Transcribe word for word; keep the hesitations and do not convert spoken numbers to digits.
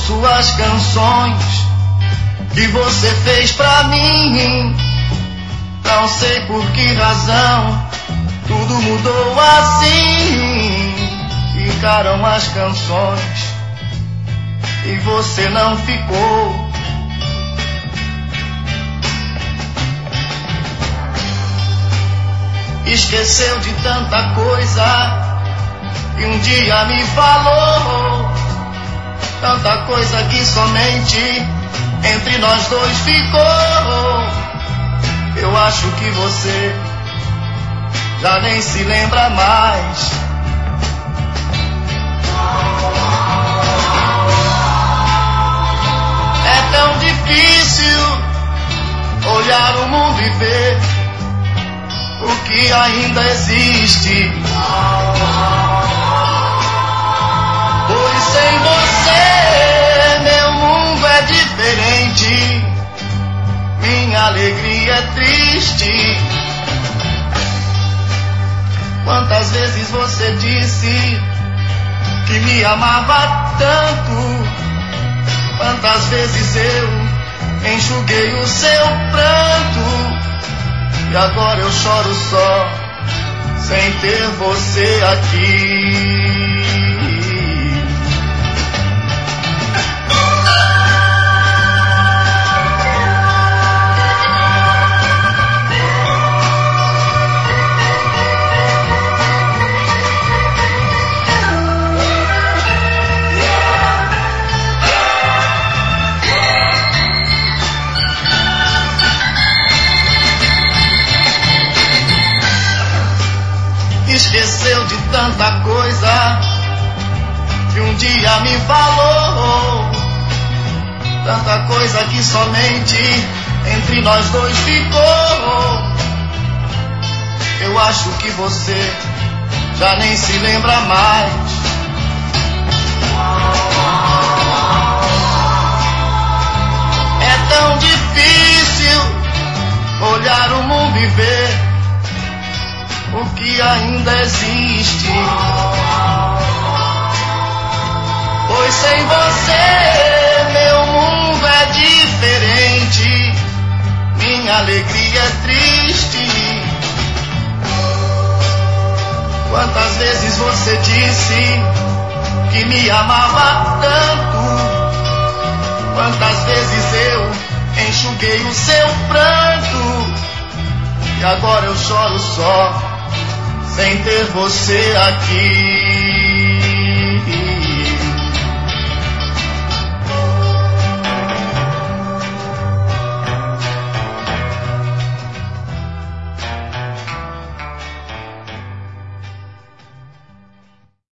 ouço as canções que você fez pra mim. Não sei por que razão tudo mudou assim. Ficaram as canções e você não ficou. Esqueceu de tanta coisa que um dia me falou. Tanta coisa que somente entre nós dois ficou. Eu acho que você já nem se lembra mais. É tão difícil olhar o mundo e ver o que ainda existe. Pois sem você meu mundo é diferente, minha alegria é triste. Quantas vezes você disse que me amava tanto, quantas vezes eu enxuguei o seu pranto, e agora eu choro só, sem ter você aqui. Esqueceu de tanta coisa que um dia me falou. Tanta coisa que somente entre nós dois ficou. Eu acho que você já nem se lembra mais. É tão difícil olhar o mundo e ver o que ainda existe. Pois sem você meu mundo é diferente, minha alegria é triste. Quantas vezes você disse que me amava tanto, quantas vezes eu enxuguei o seu pranto, e agora eu choro só, sem ter você aqui.